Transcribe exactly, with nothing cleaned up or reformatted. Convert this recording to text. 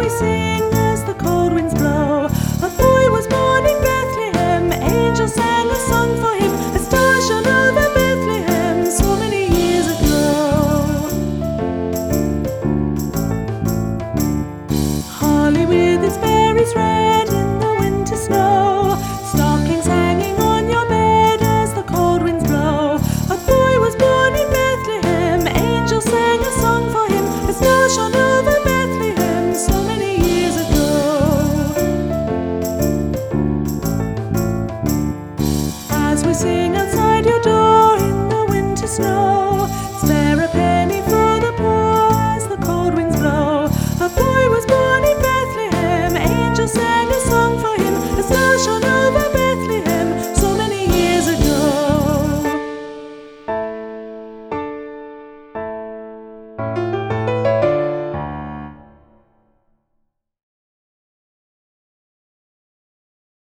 we sing as the cold winds blow. A boy was born in Bethlehem, angels sang a song for him. A star shone over Bethlehem so many years ago. Holly with its berries red,